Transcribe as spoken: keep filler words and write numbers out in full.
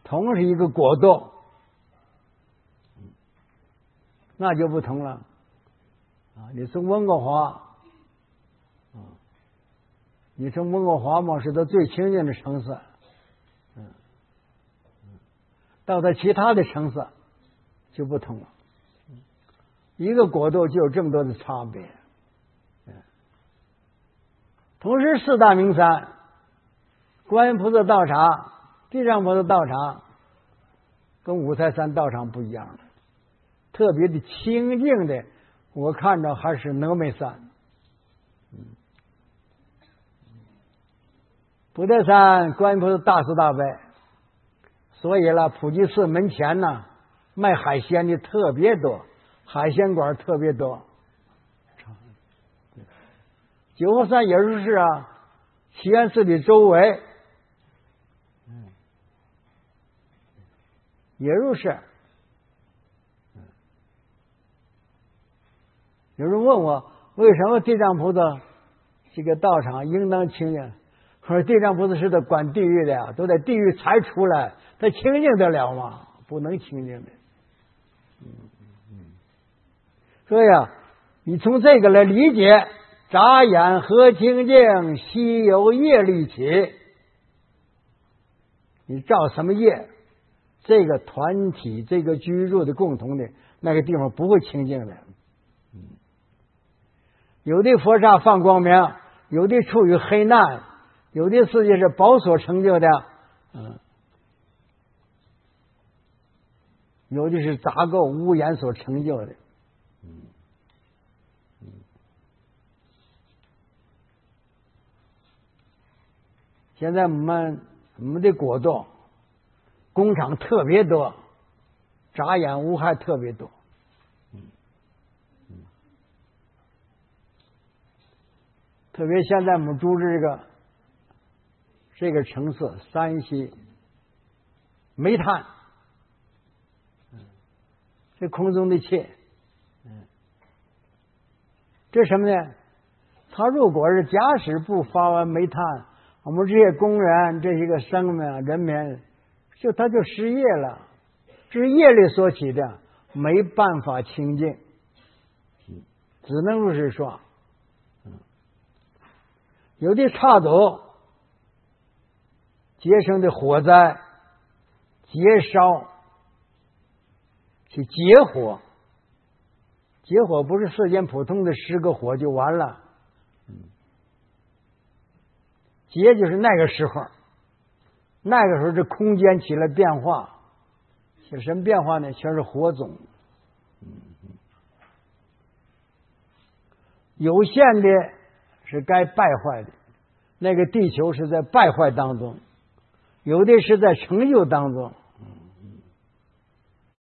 同是一个国度，那就不同了啊！你从温哥华啊，你从温哥华嘛是它最清净的城市，嗯，到它其他的城市就不同了。一个国度就有这么多的差别。同时，四大名山，观音菩萨道场、地藏菩萨道场，跟五台山道场不一样，特别的清净的，我看着还是峨眉山。不得山观音菩萨大慈大悲，所以了，普济寺门前呢，卖海鲜的特别多，海鲜馆特别多。九华山也是啊，祈愿寺的周围，嗯，也如是。有人问我，为什么地藏菩萨这个道场应当清净？我说地藏菩萨是在管地狱的呀，都在地狱才出来，他清净得了吗？不能清净的。嗯嗯，所以啊，你从这个来理解。眨眼何清净，悉由业力起。你造什么业，这个团体、这个居住的共同的那个地方不会清净的。有的佛刹放光明，有的处于黑暗，有的世界是宝所成就的，嗯，有的是杂垢污染所成就的。现在我们我们的国度工厂特别多，杂染污害特别多。嗯嗯，特别现在我们住这个这个城市山西，煤炭，嗯，这空中的气，嗯，这什么呢？他如果是假使不发完煤炭，我们这些工人、这些个生命、人民，就他就失业了，这是业力所起的，没办法清净，只能如是说。有的差斗结生的火灾、劫烧，去结火，结火不是世间普通的十个火就完了。劫就是那个时候，那个时候这空间起了变化，起了什么变化呢？全是火种。有限的是该败坏的，那个地球是在败坏当中，有的是在成就当中。